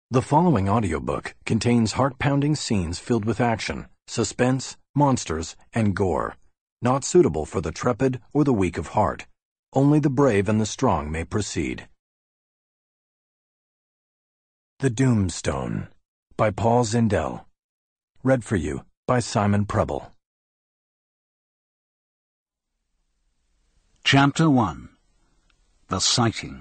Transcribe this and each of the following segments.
The following audiobook contains heart-pounding scenes filled with action, suspense, monsters, and gore. Not suitable for the trepid or the weak of heart. Only the brave and the strong may proceed. The Doomstone by Paul Zindel. Read for you by Simon Preble. Chapter 1. The Sighting.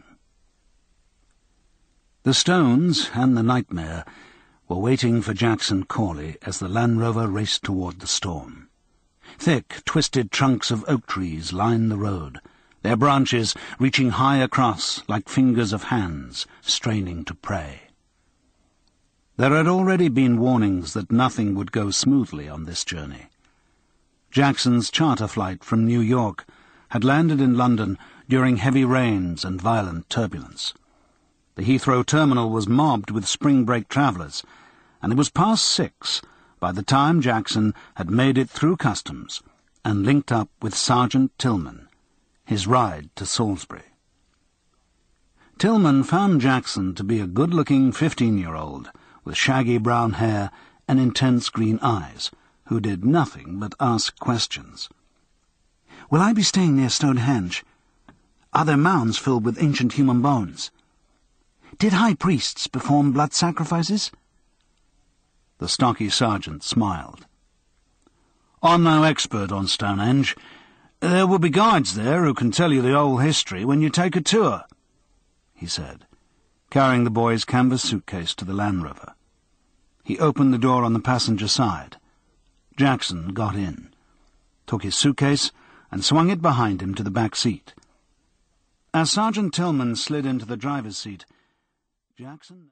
The Stones and the Nightmare were waiting for Jackson Corley as the Land Rover raced toward the storm. Thick, twisted trunks of oak trees lined the road, their branches reaching high across like fingers of hands straining to prey. There had already been warnings that nothing would go smoothly on this journey. Jackson's charter flight from New York had landed in London during heavy rains and violent turbulence. The Heathrow terminal was mobbed with spring break travellers, and it was past 6 by the time Jackson had made it through customs and linked up with Sergeant Tillman, his ride to Salisbury. Tillman found Jackson to be a good-looking 15-year-old with shaggy brown hair and intense green eyes, who did nothing but ask questions. "Will I be staying near Stonehenge? Are there mounds filled with ancient human bones? Did high priests perform blood sacrifices?" The stocky sergeant smiled. "I'm no expert on Stonehenge. There will be guides there who can tell you the whole history when you take a tour," he said, carrying the boy's canvas suitcase to the Land Rover. He opened the door on the passenger side. Jackson got in, took his suitcase, and swung it behind him to the back seat. As Sergeant Tillman slid into the driver's seat, Jackson...